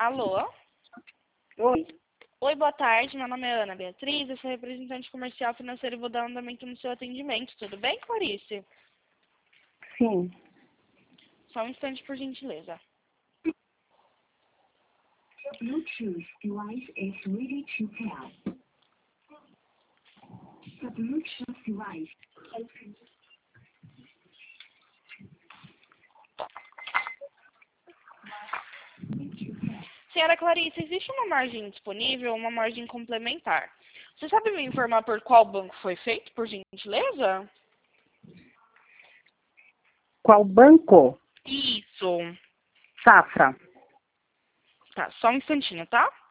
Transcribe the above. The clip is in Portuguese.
Alô? Oi. Oi, boa tarde. Meu nome é Ana Beatriz, eu sou representante comercial financeiro e vou dar andamento no seu atendimento. Tudo bem, Clarice? Sim. Só um instante, por gentileza. Bluetooth device is ready to pair. The Bluetooth device is Senhora Clarice, existe uma margem disponível ou uma margem complementar? Você sabe me informar por qual banco foi feito, por gentileza? Qual banco? Isso. Safra. Tá, só um instantinho, tá?